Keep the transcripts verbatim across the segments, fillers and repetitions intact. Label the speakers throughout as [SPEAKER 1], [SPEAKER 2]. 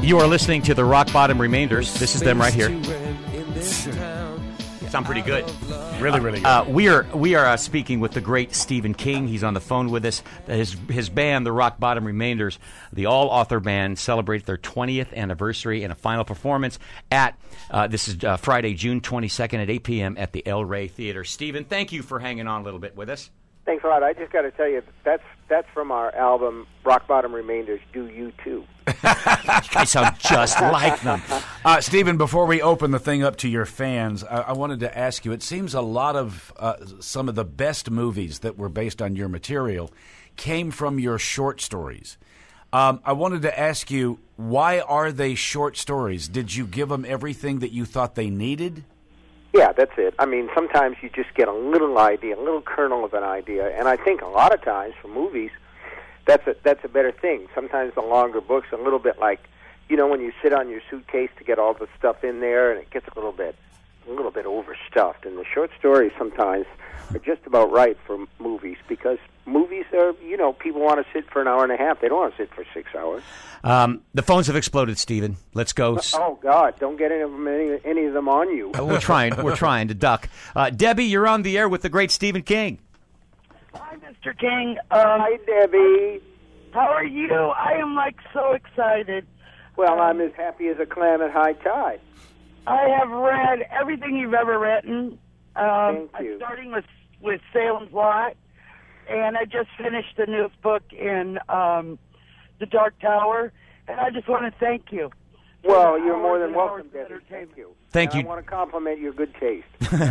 [SPEAKER 1] You are listening to the Rock Bottom Remainders. This is them right here. Sound pretty good.
[SPEAKER 2] Really, really good.
[SPEAKER 1] Uh, we are we are uh, speaking with the great Stephen King. He's on the phone with us. His his band, the Rock Bottom Remainders, the all-author band, celebrates their twentieth anniversary in a final performance at, uh, this is uh, Friday, June twenty-second at eight p.m. at the El Rey Theater. Stephen, thank you for hanging on a little bit with us.
[SPEAKER 3] Thanks a lot. I just got to tell you, that's that's from our album, Rock Bottom Remainders, Do You Too.
[SPEAKER 1] I sound just like them.
[SPEAKER 2] Uh, Stephen, before we open the thing up to your fans, I, I wanted to ask you, it seems a lot of uh, some of the best movies that were based on your material came from your short stories. Um, I wanted to ask you, why are they short stories? Did you give them everything that you thought they needed?
[SPEAKER 3] Yeah, that's it. I mean, sometimes you just get a little idea, a little kernel of an idea, and I think a lot of times for movies, that's a that's a better thing. Sometimes the longer books, a little bit like, you know, when you sit on your suitcase to get all the stuff in there, and it gets a little bit a little bit overstuffed. And the short stories sometimes are just about right for movies, because movies are, you know, people want to sit for an hour and a half. They don't want to sit for six hours.
[SPEAKER 1] Um, the phones have exploded, Stephen. Let's go.
[SPEAKER 3] Oh, God, don't get any of them, any, any of them on you.
[SPEAKER 1] Uh, we're trying. We're trying to duck. Uh, Debbie, you're on the air with the great Stephen King.
[SPEAKER 4] Hi, Mister King. Um,
[SPEAKER 3] Hi, Debbie.
[SPEAKER 4] How are you? I am, like, so excited.
[SPEAKER 3] Well,
[SPEAKER 4] um,
[SPEAKER 3] I'm as happy as a clam at high tide.
[SPEAKER 4] I have read everything you've ever written. Um,
[SPEAKER 3] Thank you.
[SPEAKER 4] Starting with, with Salem's Lot, and I just finished the newest book in um, The Dark Tower, and I just want to thank you.
[SPEAKER 3] Well, you're more than welcome, Debbie. Thank you.
[SPEAKER 1] Thank
[SPEAKER 3] and
[SPEAKER 1] you.
[SPEAKER 3] I want to compliment your good taste.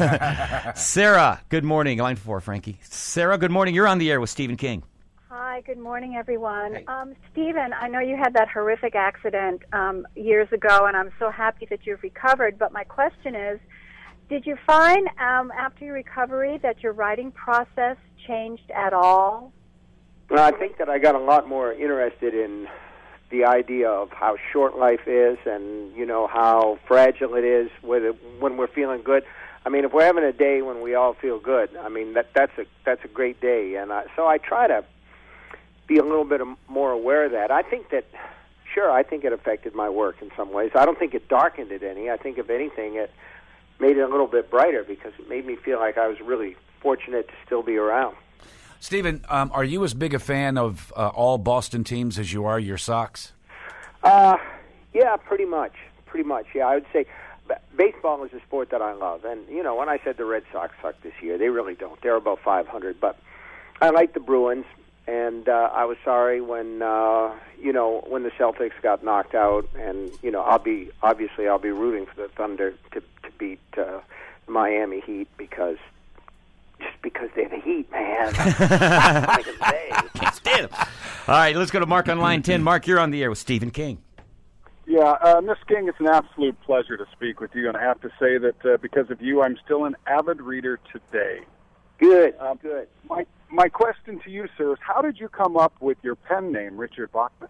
[SPEAKER 1] Sarah, good morning. Line four, Frankie. Sarah, good morning. You're on the air with Stephen King.
[SPEAKER 5] Hi, good morning, everyone.
[SPEAKER 1] Hey.
[SPEAKER 5] Um, Stephen, I know you had that horrific accident um, years ago, and I'm so happy that you've recovered. But my question is, did you find um, after your recovery that your writing process changed at all?
[SPEAKER 3] Well, I think that I got a lot more interested in the idea of how short life is, and, you know, how fragile it is with it, when we're feeling good. I mean, if we're having a day when we all feel good, I mean, that that's a that's a great day. And I, so I try to be a little bit more aware of that. I think that, sure, I think it affected my work in some ways. I don't think it darkened it any. I think, if anything, it made it a little bit brighter, because it made me feel like I was really fortunate to still be around.
[SPEAKER 2] Stephen, um, are you as big a fan of uh, all Boston teams as you are your Sox?
[SPEAKER 3] Uh, yeah, pretty much. Pretty much, yeah. I would say b- baseball is a sport that I love. And, you know, when I said the Red Sox suck this year, they really don't. They're about five hundred. But I like the Bruins, and uh, I was sorry when, uh, you know, when the Celtics got knocked out. And, you know, I'll be, obviously, I'll be rooting for the Thunder to, to beat uh, Miami Heat, because just because they're the Heat, man. I can say.
[SPEAKER 1] Can't stand them. All right, let's go to Mark on line ten. Mark, you're on the air with Stephen King.
[SPEAKER 6] Yeah, uh, Miss King, it's an absolute pleasure to speak with you, and I have to say that uh, because of you, I'm still an avid reader today.
[SPEAKER 3] Good,
[SPEAKER 6] Um,
[SPEAKER 3] good.
[SPEAKER 6] My my question to you, sir, is how did you come up with your pen name, Richard Bachman?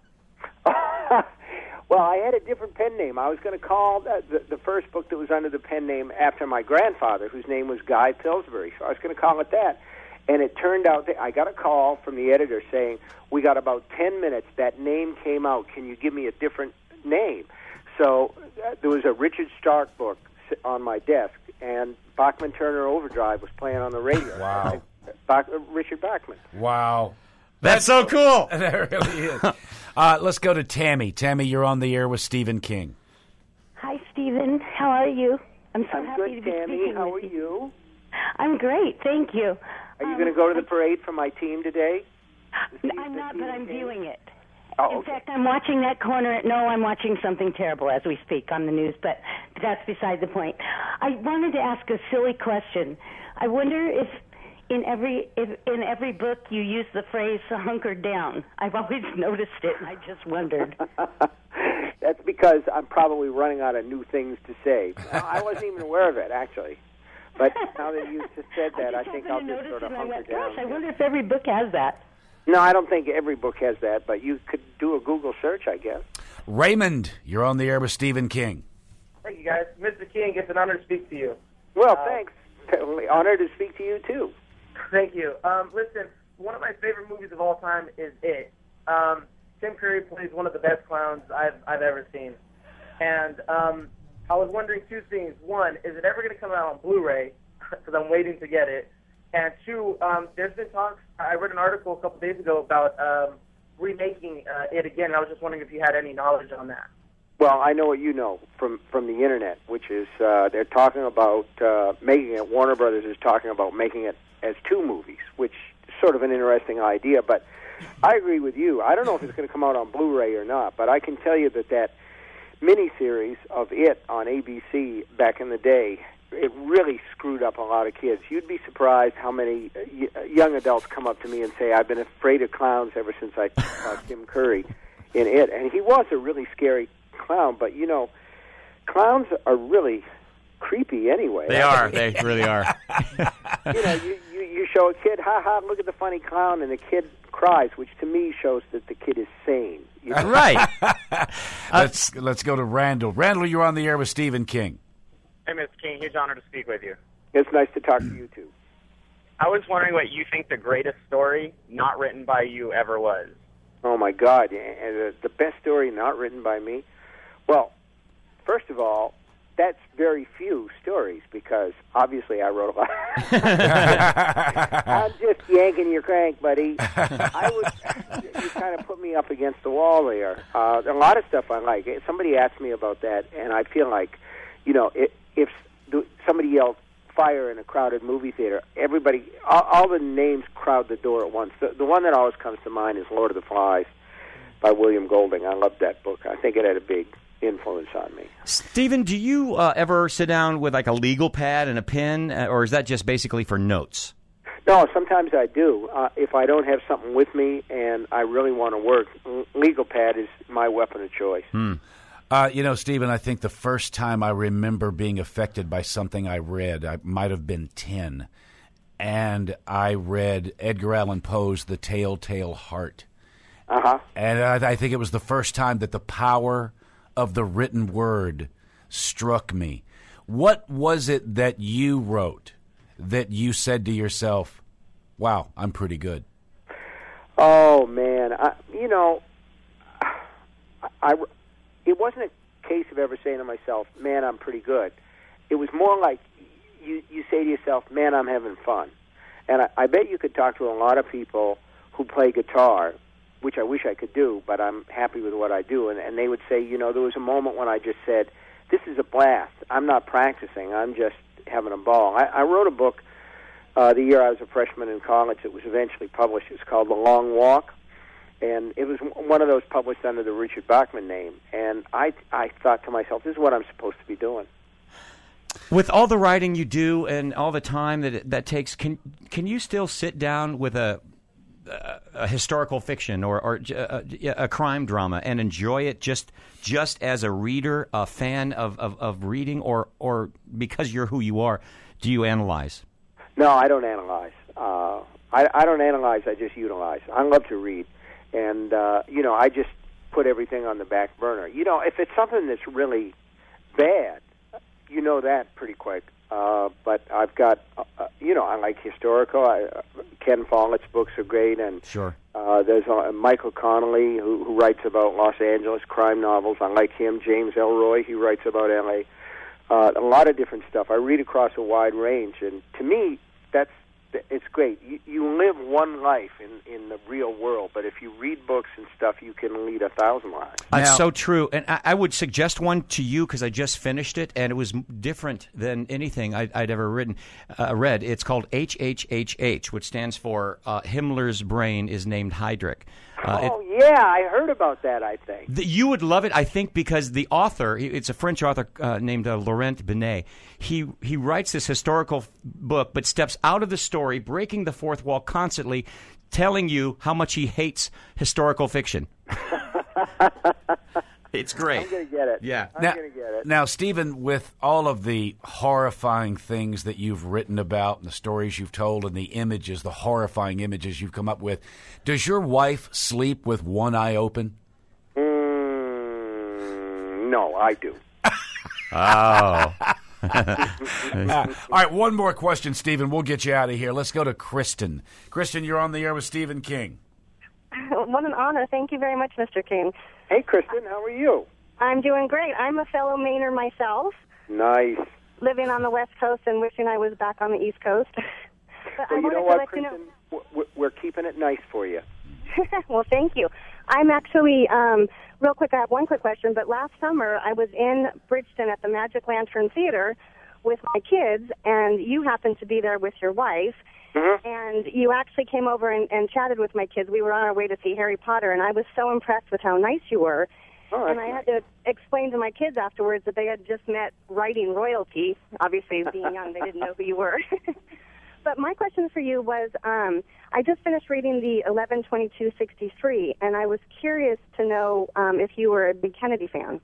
[SPEAKER 3] Well, I had a different pen name. I was going to call the, the, the first book that was under the pen name after my grandfather, whose name was Guy Pillsbury. So I was going to call it that. And it turned out that I got a call from the editor saying, we got about ten minutes. That name came out. Can you give me a different name? So uh, there was a Richard Stark book on my desk, and Bachman Turner Overdrive was playing on the radio.
[SPEAKER 2] Wow.
[SPEAKER 3] Bach, uh, Richard Bachman.
[SPEAKER 2] Wow.
[SPEAKER 1] That's so cool.
[SPEAKER 2] That really is. Uh, let's go to Tammy. Tammy, you're on the air with Stephen King.
[SPEAKER 7] Hi, Stephen. How are you? I'm so
[SPEAKER 3] I'm
[SPEAKER 7] happy
[SPEAKER 3] good,
[SPEAKER 7] to be
[SPEAKER 3] Tammy.
[SPEAKER 7] speaking
[SPEAKER 3] How
[SPEAKER 7] with
[SPEAKER 3] are you?
[SPEAKER 7] I'm great, thank you.
[SPEAKER 3] Are you
[SPEAKER 7] Um,
[SPEAKER 3] going to go to the
[SPEAKER 7] I-
[SPEAKER 3] parade for my team today?
[SPEAKER 7] I'm not, but I'm viewing it.
[SPEAKER 3] Oh,
[SPEAKER 7] In
[SPEAKER 3] okay.
[SPEAKER 7] fact, I'm watching that corner. No, I'm watching something terrible as we speak on the news, but that's beside the point. I wanted to ask a silly question. I wonder if in every if in every book you use the phrase "hunkered down." I've always noticed it, and I just wondered.
[SPEAKER 3] That's because I'm probably running out of new things to say. I wasn't even aware of it, actually. But now that you just said that, I,
[SPEAKER 7] I, just
[SPEAKER 3] think
[SPEAKER 7] happened
[SPEAKER 3] I'll
[SPEAKER 7] to
[SPEAKER 3] just
[SPEAKER 7] notice
[SPEAKER 3] sort of
[SPEAKER 7] it, and I
[SPEAKER 3] hunker
[SPEAKER 7] went,
[SPEAKER 3] down.
[SPEAKER 7] Gosh, I wonder if every book has that.
[SPEAKER 3] No, I don't think every book has that, but you could do a Google search, I guess.
[SPEAKER 2] Raymond, you're on the air with Stephen King.
[SPEAKER 8] Thank you, guys. Mister King, it's an honor to speak to you.
[SPEAKER 3] Well,
[SPEAKER 8] Uh,
[SPEAKER 3] thanks. Honored to speak to you, too.
[SPEAKER 8] Thank you. Um, listen, one of my favorite movies of all time is It. Um, Tim Curry plays one of the best clowns I've I've ever seen. And um, I was wondering two things. One, is it ever going to come out on Blu-ray? Because I'm waiting to get it. And two, um, there's been talks. I read an article a couple days ago about um, remaking uh, it again. And I was just wondering if you had any knowledge on that.
[SPEAKER 3] Well, I know what you know from, from the internet, which is uh, they're talking about uh, making it. Warner Brothers is talking about making it as two movies, which is sort of an interesting idea. But I agree with you. I don't know if it's going to come out on Blu-ray or not, but I can tell you that that miniseries of it on A B C back in the day, it really screwed up a lot of kids. You'd be surprised how many young adults come up to me and say, I've been afraid of clowns ever since I saw Tim Curry in it. And he was a really scary clown, but, you know, clowns are really creepy anyway.
[SPEAKER 1] They are. They really are.
[SPEAKER 3] You know, you, you, you show a kid, ha ha, look at the funny clown, and the kid cries, which to me shows that the kid is sane. You know?
[SPEAKER 1] Right.
[SPEAKER 2] let's let's go to Randall. Randall, you're on the air with Stephen King.
[SPEAKER 9] Hey, Mister King, huge honor to speak with you.
[SPEAKER 3] It's nice to talk to you, too.
[SPEAKER 9] I was wondering what you think the greatest story not written by you ever was.
[SPEAKER 3] Oh, my God. And the, the best story not written by me? Well, first of all, that's very few stories because obviously I wrote a lot. I'm just yanking your crank, buddy. I would, you kind of put me up against the wall there. Uh, a lot of stuff I like. Somebody asked me about that, and I feel like, you know, if, if somebody yelled fire in a crowded movie theater, everybody, all, all the names crowd the door at once. The, the one that always comes to mind is Lord of the Flies by William Golding. I loved that book. I think it had a big influence on me.
[SPEAKER 1] Stephen, do you uh, ever sit down with like a legal pad and a pen, uh, or is that just basically for notes?
[SPEAKER 3] No, sometimes I do. Uh, if I don't have something with me and I really want to work, legal pad is my weapon of choice.
[SPEAKER 2] Hmm. Uh, you know, Stephen, I think the first time I remember being affected by something I read, I might have been ten, and I read Edgar Allan Poe's The Telltale Heart.
[SPEAKER 3] Uh-huh.
[SPEAKER 2] And I, I think it was the first time that the power of the written word struck me. What was it that you wrote that you said to yourself, wow, I'm pretty good?
[SPEAKER 3] Oh, man. I, you know, I, I, it wasn't a case of ever saying to myself, man, I'm pretty good. It was more like you, you say to yourself, man, I'm having fun. And I, I bet you could talk to a lot of people who play guitar, which I wish I could do, but I'm happy with what I do. And, and they would say, you know, there was a moment when I just said, this is a blast. I'm not practicing. I'm just having a ball. I, I wrote a book uh, the year I was a freshman in college. It was eventually published. It's called The Long Walk. And it was one of those published under the Richard Bachman name. And I, I thought to myself, this is what I'm supposed to be doing.
[SPEAKER 1] With all the writing you do and all the time that it, that takes, can can you still sit down with a a, a historical fiction or, or a, a crime drama and enjoy it just just as a reader, a fan of, of, of reading, or or because you're who you are, do you analyze?
[SPEAKER 3] No, I don't analyze. Uh, I, I don't analyze. I just utilize. I love to read, and uh, you know, I just put everything on the back burner. You know, if it's something that's really bad, you know that pretty quick. Uh, but I've got, uh, you know, I like historical. I, uh, Ken Follett's books are great, and
[SPEAKER 1] sure.
[SPEAKER 3] uh, there's uh, Michael Connelly who, who writes about Los Angeles crime novels. I like him. James Ellroy, he writes about L A. Uh, a lot of different stuff. I read across a wide range, and to me, that's it's great. You, you live one life in, in the real world, but if you read books and stuff, you can lead a thousand lives.
[SPEAKER 1] That's now, so true. And I, I would suggest one to you because I just finished it, and it was different than anything I'd, I'd ever written, uh, read. It's called H H H H, which stands for uh, Himmler's Brain is Named Heydrich. Uh,
[SPEAKER 3] oh,
[SPEAKER 1] it,
[SPEAKER 3] yeah, I heard about that, I think.
[SPEAKER 1] The, you would love it, I think, because the author, it's a French author uh, named uh, Laurent Binet, he, he writes this historical f- book but steps out of the story, breaking the fourth wall constantly, telling you how much he hates historical fiction. It's great.
[SPEAKER 3] I'm going to get it.
[SPEAKER 1] Yeah.
[SPEAKER 3] I'm
[SPEAKER 2] now,
[SPEAKER 3] going to get it.
[SPEAKER 2] Now, Stephen, with all of the horrifying things that you've written about and the stories you've told and the images, the horrifying images you've come up with, does your wife sleep with one eye open?
[SPEAKER 3] Mm, no, I do.
[SPEAKER 1] Oh.
[SPEAKER 2] uh, all right, one more question, Stephen. We'll get you out of here. Let's go to Kristen. Kristen, you're on the air with Stephen King.
[SPEAKER 10] What an honor. Thank you very much, Mister King.
[SPEAKER 3] Hey, Kristen, how are you?
[SPEAKER 10] I'm doing great. I'm a fellow Mainer myself,
[SPEAKER 3] Nice.
[SPEAKER 10] living on the West Coast and wishing I was back on the East Coast. But
[SPEAKER 3] Well,
[SPEAKER 10] I
[SPEAKER 3] you
[SPEAKER 10] wanted
[SPEAKER 3] know
[SPEAKER 10] to
[SPEAKER 3] what,
[SPEAKER 10] let you know.
[SPEAKER 3] Kristen? We're, we're keeping it nice for you.
[SPEAKER 10] Well, thank you. I'm actually, um, real quick, I have one quick question, but last summer I was in Bridgeton at the Magic Lantern Theater with my kids, and you happened to be there with your wife,
[SPEAKER 3] Mm-hmm.
[SPEAKER 10] and you actually came over and, and chatted with my kids. We were on our way to see Harry Potter, and I was so impressed with how nice you were.
[SPEAKER 3] Oh,
[SPEAKER 10] and
[SPEAKER 3] that's
[SPEAKER 10] I had to explain to my kids afterwards that they had just met writing royalty. Obviously, being young, they didn't know who you were. But my question for you was, um, I just finished reading the eleven twenty-two sixty-three, and I was curious to know um, if you were a big Kennedy fan.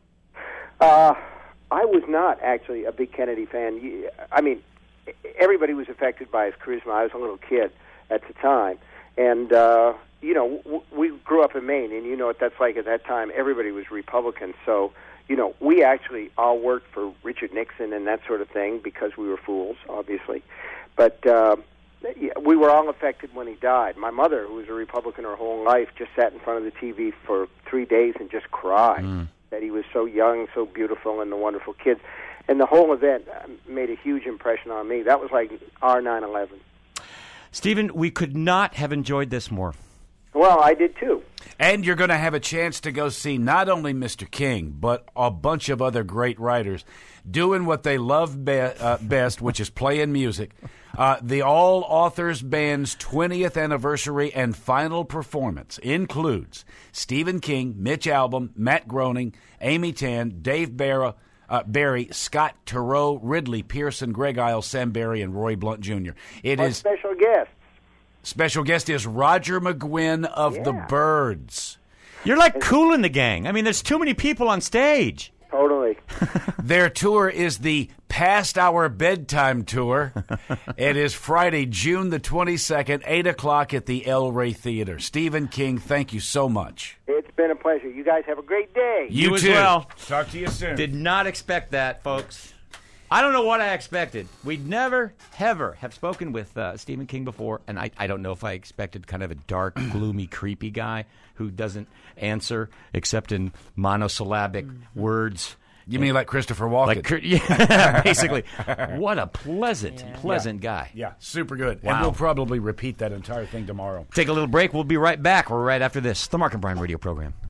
[SPEAKER 3] Uh, I was not actually a big Kennedy fan. You- I mean, everybody was affected by his charisma. I was a little kid at the time. And, uh, you know, w- we grew up in Maine, and you know what that's like at that time. Everybody was Republican. So, you know, we actually all worked for Richard Nixon and that sort of thing because we were fools, obviously. But uh, yeah, we were all affected when he died. My mother, who was a Republican her whole life, just sat in front of the T V for three days and just cried
[SPEAKER 1] Mm.
[SPEAKER 3] that he was so young, so beautiful, and the wonderful kids. And the whole event uh, made a huge impression on me. That was like our nine eleven.
[SPEAKER 1] Stephen, we could not have enjoyed this more.
[SPEAKER 3] Well, I did too.
[SPEAKER 2] And you're going to have a chance to go see not only Mister King, but a bunch of other great writers doing what they love be- uh, best, which is playing music. Uh, the All Authors Band's twentieth anniversary and final performance includes Stephen King, Mitch Albom, Matt Groening, Amy Tan, Dave Barra, uh, Barry, Scott Turow, Ridley Pearson, Greg Isles, Sam Barry, and Roy Blunt Junior It
[SPEAKER 3] Our
[SPEAKER 2] is
[SPEAKER 3] special guest.
[SPEAKER 2] special guest is Roger McGuinn of the
[SPEAKER 3] Yeah.
[SPEAKER 2] Byrds.
[SPEAKER 1] You're like Kool in the Gang. I mean, there's too many people on stage.
[SPEAKER 3] Totally.
[SPEAKER 2] Their tour is the Past Our Bedtime Tour. It is Friday, June the twenty-second, eight o'clock at the El Rey Theater. Stephen King, thank you so much.
[SPEAKER 3] It's been a pleasure. You guys have a great day.
[SPEAKER 1] You as
[SPEAKER 2] too.
[SPEAKER 1] well.
[SPEAKER 2] Talk to you soon.
[SPEAKER 1] Did not expect that, folks. I don't know what I expected. We'd never, ever have spoken with uh, Stephen King before, and I, I don't know if I expected kind of a dark, gloomy, creepy guy who doesn't answer except in monosyllabic words.
[SPEAKER 2] You mean like Christopher Walken?
[SPEAKER 1] Like, yeah, basically. What a pleasant, pleasant guy.
[SPEAKER 2] Yeah, super good.
[SPEAKER 1] Wow.
[SPEAKER 2] And we'll probably repeat that entire thing tomorrow.
[SPEAKER 1] Take a little break. We'll be right back. We're right after this. The Mark and Brian radio program.